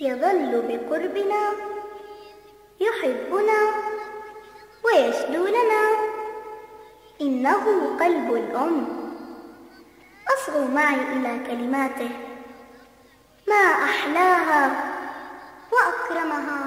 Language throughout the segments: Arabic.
يظل بقربنا يحبنا ويشدو لنا. إنه قلب الأم. أصغوا معي إلى كلماته، ما أحلاها وأكرمها.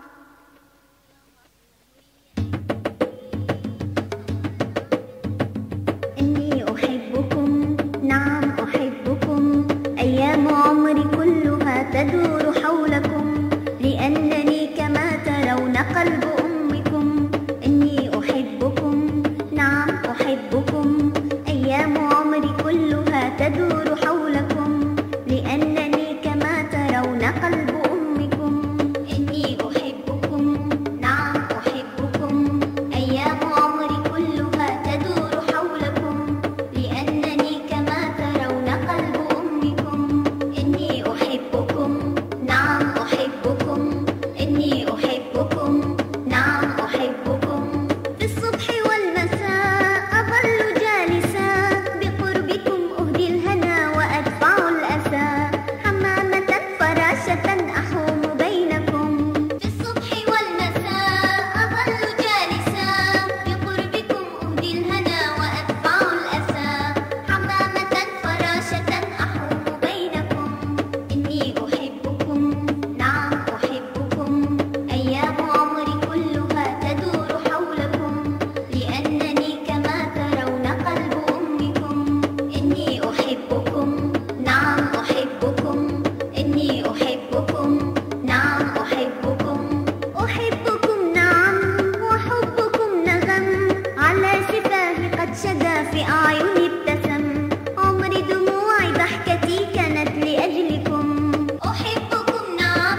إني أحبكم، نعم أحبكم، أيام عمري كلها تدور حولكم، لأنني كما ترون قلب أمكم. إني أحبكم، نعم أحبكم، أيام عمري كلها تدور حولكم، لأنني كما ترون قلب أمكم. إني أحبكم، نعم أحبكم، أيام عمري كلها تدور حولكم، لأنني كما ترون قلب أمكم. إني أحبكم، نعم أحبكم، إني أحبكم، نعم أحبكم. في الصبح والمساء أظل جالسا بقربكم، أهدي الهنا وأدفع الأسى، حمامة فراشة أحوم بينكم. في الصبح والمساء أظل جالسا بقربكم، أهدي الهنا وأدفع الأسى، حمامة فراشة أحوم بينكم. إني أحبكم، نعم أحبكم، أيام عمري كلها تدور حولكم، لأنني كما ترون قلب أمكم. إني أحبكم، نعم أحبكم، إني أحبكم، نعم أحبكم. أحبكم نعم وحبكم نغم، على شفاه قد شدا في أعيني ابتسم، عمري دموعي ضحكتي كانت لأجلكم. أحبكم نعم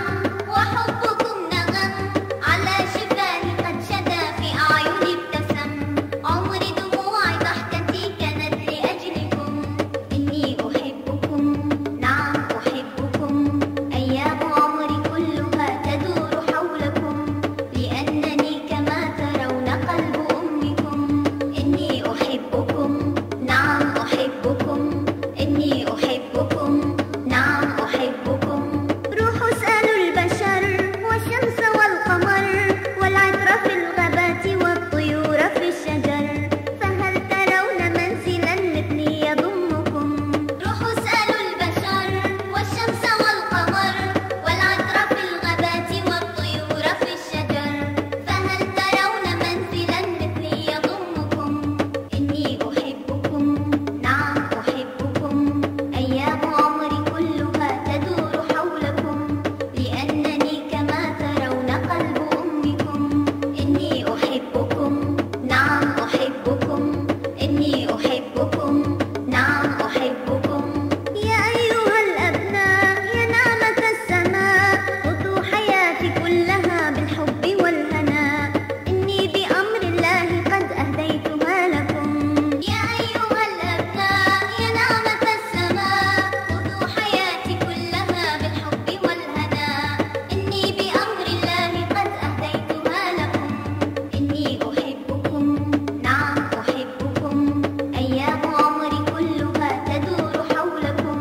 وحبكم نغم، على شفاه قد شدا في أعيني ابتسم، عمري دموعي ضحكتي كانت لأجلكم. إني أحبكم، نعم أحبكم، أيام عمري كلها تدور حولكم، لأنني كما ترون قلب أمكم. إني أحبكم، نعم أحبكم، إني أحبكم، نعم أحبكم. روحوا اسألوا البشر والشمس والقمر والعطر في الغابات والطيور في الشجر، فهل ترون منزلا مثلي يضمكم؟ روحوا اسألوا البشر والشمس والقمر والعطر في الغابات والطيور في الشجر، فهل ترون منزلا مثلي يضمكم؟ إني أحبكم، نعم أحبكم، أيام عمري كلها تدور حولكم، لأنني كما ترون قلب أمكم. إني أحبكم، نعم أحبكم، إني أحبكم، نعم أحبكم. يا أيها الأبناء يا نعمة السماء، خذوا حياتي كلها بالحب والهناء، إني بأمر الله قد أهديتها لكم. يا أيها الأبناء يا نعمة السماء، خذوا حياتي كلها بالحب والهناء، إني بأمر الله قد أهديتها لكم. إني أحبكم، نعم أحبكم، أيام عمري كلها تدور حولكم،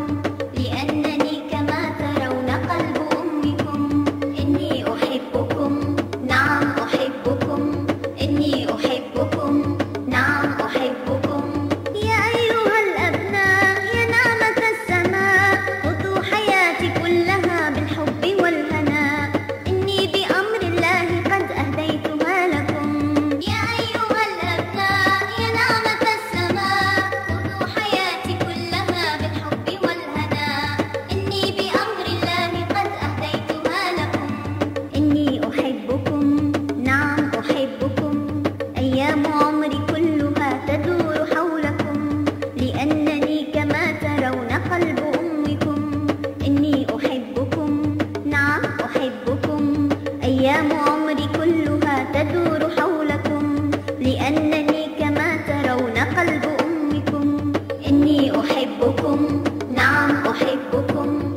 لأنني كما ترون قلب أمكم. إني أحبكم، نعم أحبكم، إني أحبكم، نعم أحبكم. يا أيها الأبناء يا نعمة السماء، خذوا حياتي كلها بالحب والهناء، إني بأمر الله قد أهديتها لكم. يا أيها الأبناء يا نعمة السماء، خذوا حياتي كلها بالحب والهناء، إني بأمر الله قد أهديتها لكم. إني أحبكم، نعم أحبكم، أيام عمري كلها تدور حولكم، لأنني كما ترون قلب أمكم. إني أحبكم، نعم أحبكم، أيام عمري كلها تدور حولكم، لأنني كما ترون قلب أمكم. إني أحبكم، نعم أحبكم.